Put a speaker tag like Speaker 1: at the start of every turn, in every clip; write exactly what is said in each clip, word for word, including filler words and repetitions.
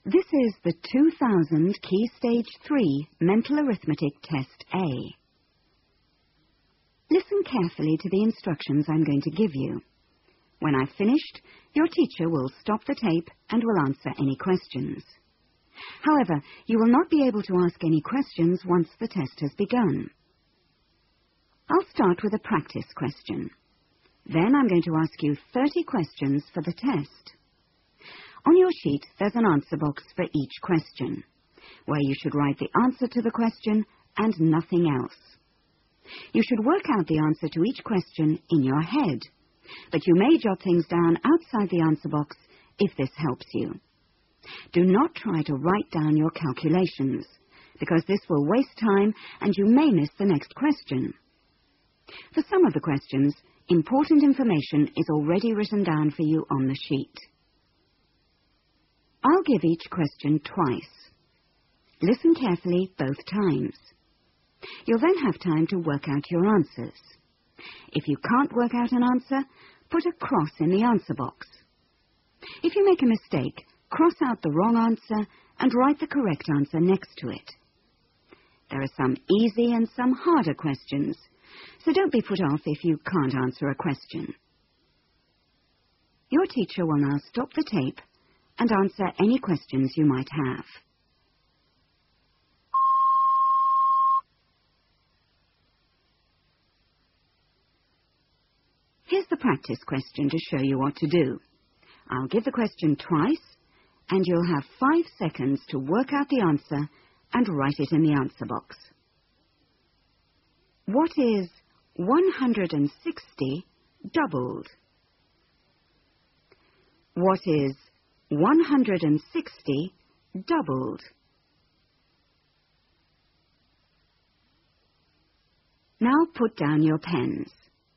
Speaker 1: This is the two thousand Key Stage three Mental Arithmetic Test A. Listen carefully to the instructions I'm going to give you. When I've finished, your teacher will stop the tape and will answer any questions. However, you will not be able to ask any questions once the test has begun. I'll start with a practice question. Then I'm going to ask you thirty questions for the test. On your sheet, there's an answer box for each question, where you should write the answer to the question and nothing else. You should work out the answer to each question in your head, but you may jot things down outside the answer box if this helps you. Do not try to write down your calculations, because this will waste time and you may miss the next question. For some of the questions, important information is already written down for you on the sheet. I'll give each question twice. Listen carefully both times. You'll then have time to work out your answers. If you can't work out an answer, put a cross in the answer box. If you make a mistake, cross out the wrong answer and write the correct answer next to it. There are some easy and some harder questions, so don't be put off if you can't answer a question. Your teacher will now stop the tape and answer any questions you might have. Here's the practice question to show you what to do. I'll give the question twice, and you'll have five seconds to work out the answer and write it in the answer box. What is one hundred sixty doubled? What is one hundred sixty doubled? Now put down your pens.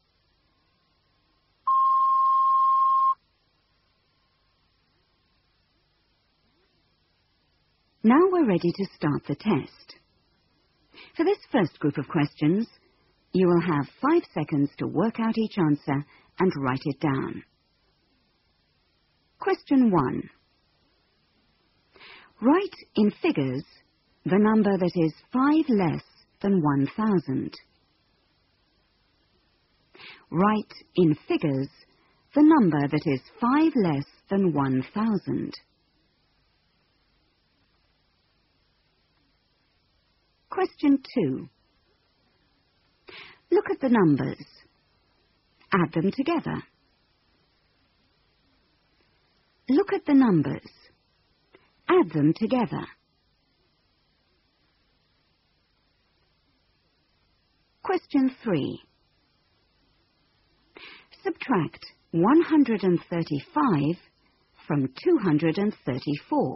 Speaker 1: Now we're ready to start the test. For this first group of questions, you will have five seconds to work out each answer and write it down. Question one. Write in figures the number that is five less than one thousand. Write in figures the number that is five less than one thousand. Question two. Look at the numbers. Add them together. Look at the numbers. Add them together. Question three. Subtract one hundred thirty-five from two hundred thirty-four.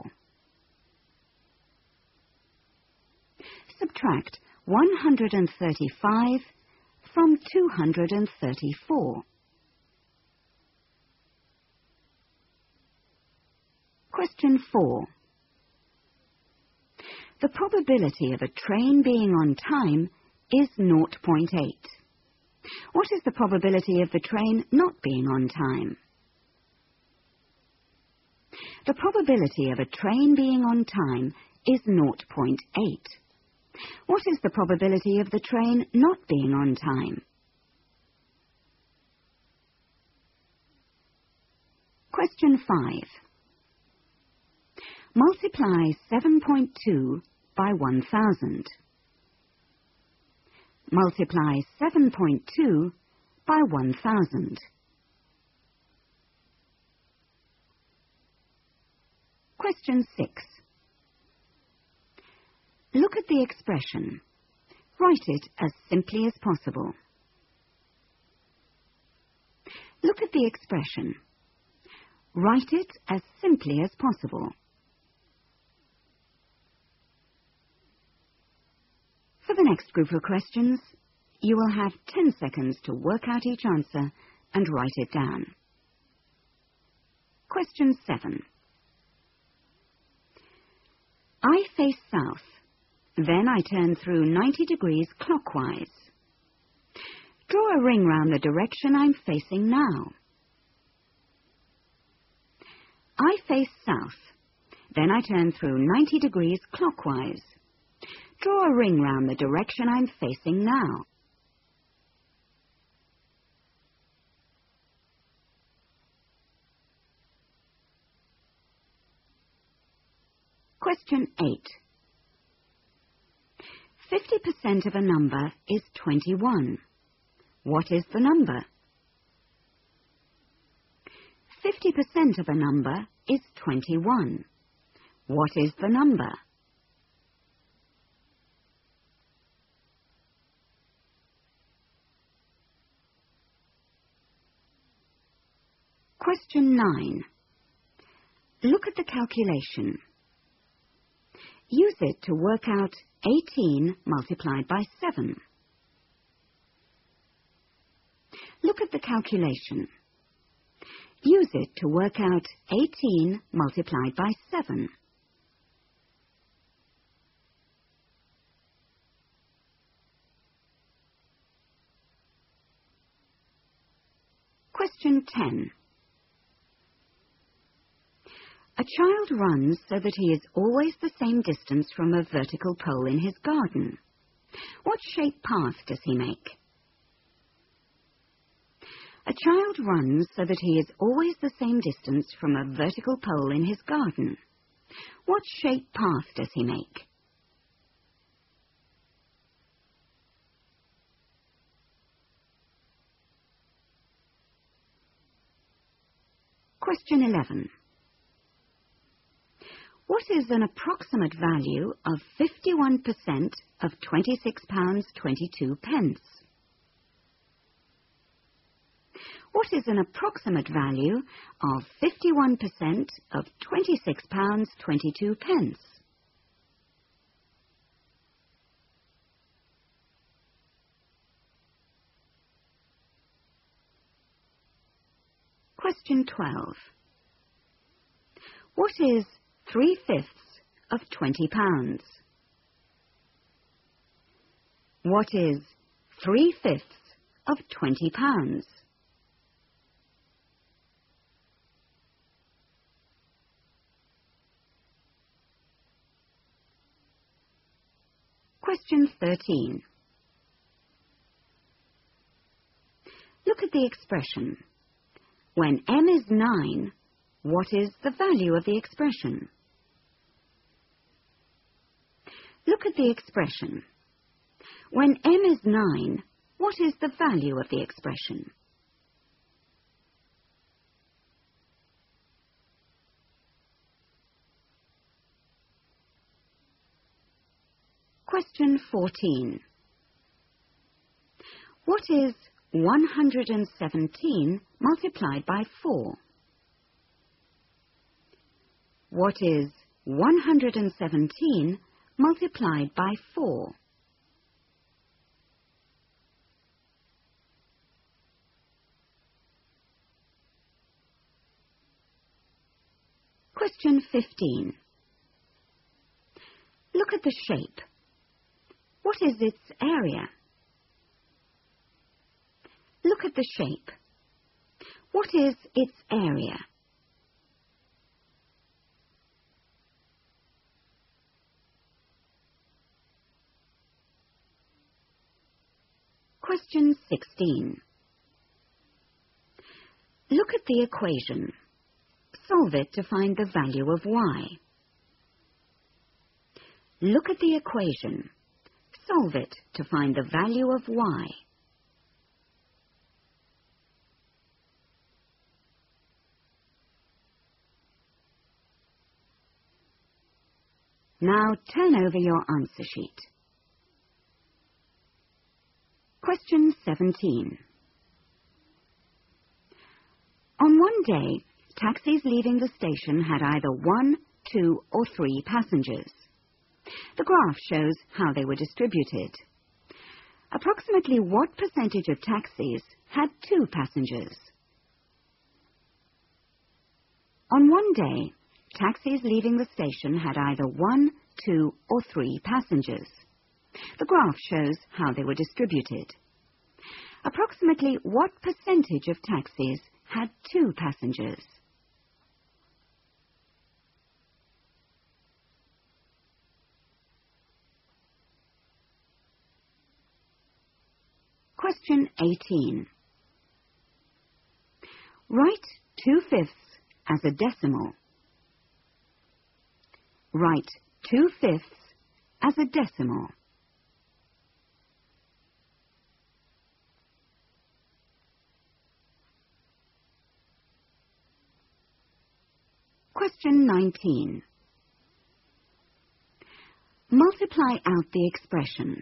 Speaker 1: Subtract one hundred thirty-five from two hundred thirty-four. Question four. The probability of a train being on time is zero point eight. What is the probability of the train not being on time? The probability of a train being on time is zero point eight. What is the probability of the train not being on time? Question five. Multiply seven point two by one thousand. Multiply seven point two by one thousand. Question six. Look at the expression. Write it as simply as possible. Look at the expression. Write it as simply as possible. For the next group of questions, you will have ten seconds to work out each answer and write it down. Question seven. I face south. Then I turn through ninety degrees clockwise. Draw a ring round the direction I'm facing now. I face south. Then I turn through ninety degrees clockwise. Draw a ring round the direction I'm facing now. Question eight. fifty percent of a number is twenty-one. What is the number? fifty percent of a number is twenty-one. What is the number? Question nine. Look at the calculation. Use it to work out eighteen multiplied by seven. Look at the calculation. Use it to work out eighteen multiplied by seven. Question ten. A child runs so that he is always the same distance from a vertical pole in his garden. What shaped path does he make? A child runs so that he is always the same distance from a vertical pole in his garden. What shaped path does he make? Question eleven. What is an approximate value of fifty-one percent of twenty-six pounds twenty-two pence? What is an approximate value of fifty-one percent of twenty-six pounds twenty-two pence? Question twelve. What is three-fifths of twenty pounds? What is three-fifths of twenty pounds? Question thirteen. Look at the expression. When m is nine, what is the value of the expression? Look at the expression. When m is nine, what is the value of the expression? Question fourteen. What is one hundred seventeen multiplied by four? What is one hundred seventeen multiplied by four? Question fifteen. Look at the shape. What is its area? Look at the shape. What is its area? Question sixteen. Look at the equation. Solve it to find the value of y. Look at the equation. Solve it to find the value of y. Now turn over your answer sheet. Question seventeen. On one day, taxis leaving the station had either one, two, or three passengers. The graph shows how they were distributed. Approximately what percentage of taxis had two passengers? On one day, taxis leaving the station had either one, two, or three passengers. The graph shows how they were distributed. Approximately what percentage of taxis had two passengers? Question eighteen. Write two-fifths as a decimal. Write two-fifths as a decimal. Question nineteen. Multiply out the expression.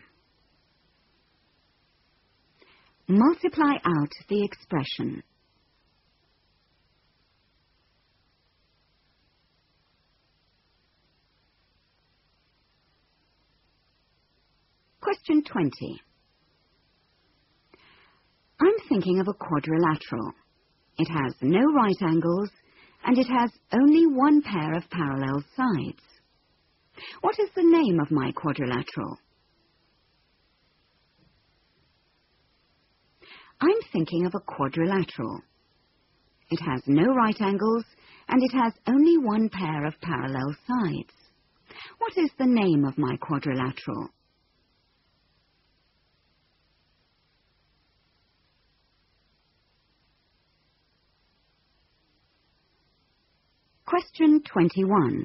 Speaker 1: Multiply out the expression. Question twenty. I'm thinking of a quadrilateral. It has no right angles, and it has only one pair of parallel sides. What is the name of my quadrilateral? I'm thinking of a quadrilateral. It has no right angles, and it has only one pair of parallel sides. What is the name of my quadrilateral? Question twenty-one.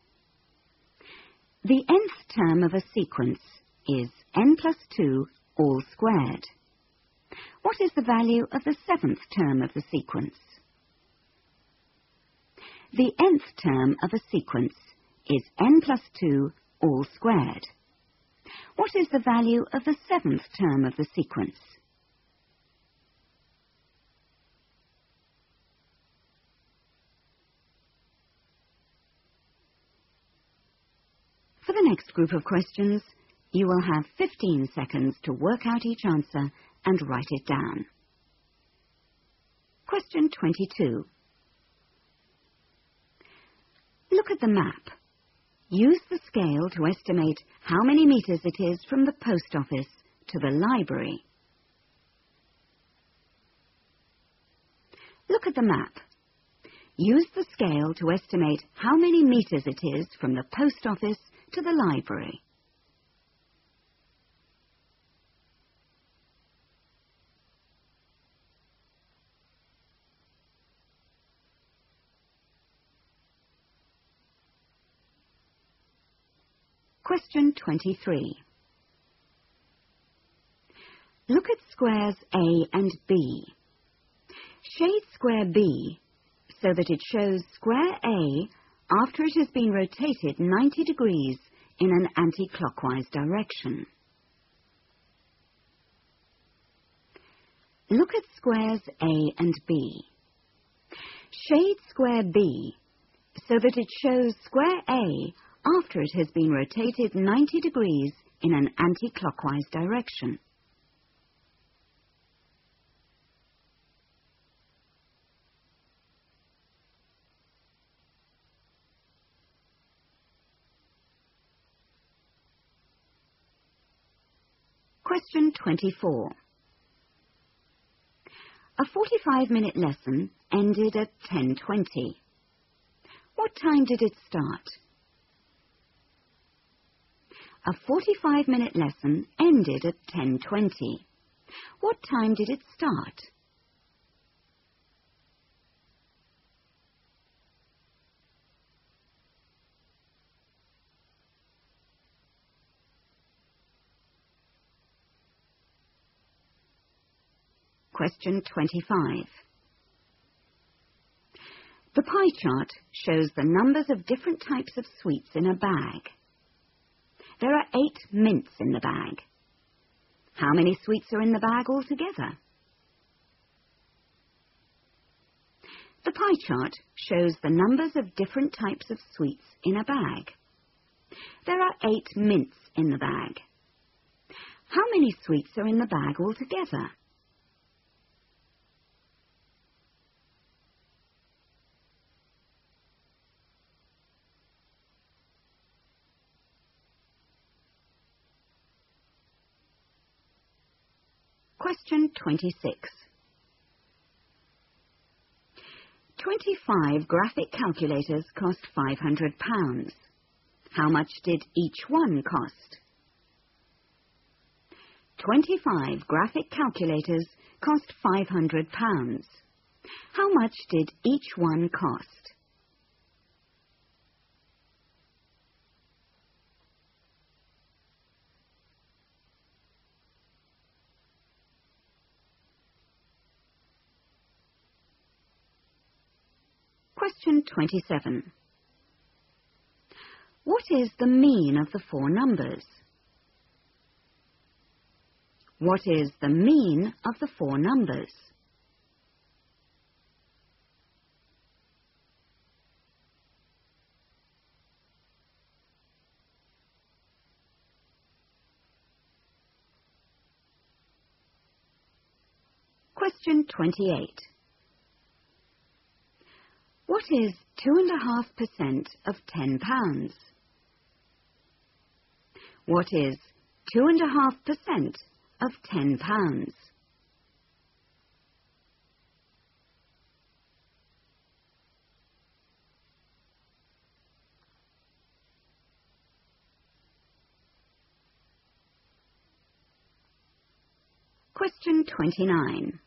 Speaker 1: The nth term of a sequence is n plus two all squared. What is the value of the seventh term of the sequence? The nth term of a sequence is n plus two all squared. What is the value of the seventh term of the sequence? For the next group of questions, you will have fifteen seconds to work out each answer and write it down. Question twenty-two. Look at the map. Use the scale to estimate how many meters it is from the post office to the library. Look at the map. Use the scale to estimate how many meters it is from the post office to the library. Question twenty-three. Look at squares A and B. Shade square B so that it shows square A after it has been rotated ninety degrees in an anti-clockwise direction. Look at squares A and B. Shade square B so that it shows square A after it has been rotated ninety degrees in an anti-clockwise direction. Question twenty-four. A forty-five minute lesson ended at ten twenty. What time did it start? A forty-five minute lesson ended at ten twenty. What time did it start? Question twenty-five. The pie chart shows the numbers of different types of sweets in a bag. There are eight mints in the bag. How many sweets are in the bag altogether? The pie chart shows the numbers of different types of sweets in a bag. There are eight mints in the bag. How many sweets are in the bag altogether? Question twenty-six. Twenty-five graphic calculators cost five hundred pounds. How much did each one cost? twenty-five graphic calculators cost five hundred pounds. How much did each one cost? Question twenty-seven. What is the mean of the four numbers? What is the mean of the four numbers? Question twenty-eight. What is two and a half percent of ten pounds? What is two and a half percent of ten pounds? Question twenty-nine.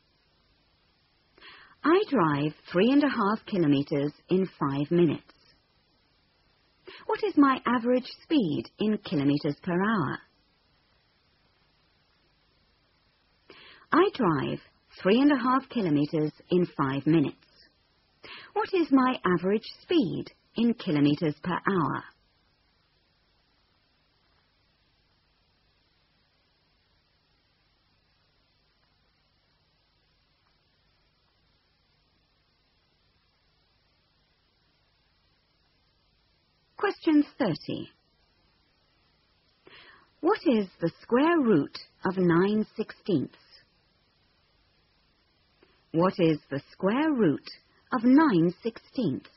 Speaker 1: I drive three and a half kilometres in five minutes. What is my average speed in kilometres per hour? I drive three and a half kilometres in five minutes. What is my average speed in kilometres per hour? Question thirty. What is the square root of nine sixteenths? What is the square root of nine sixteenths?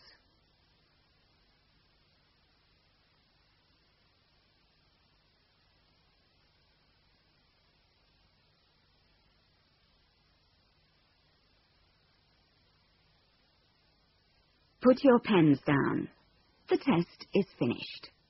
Speaker 1: Put your pens down. The test is finished.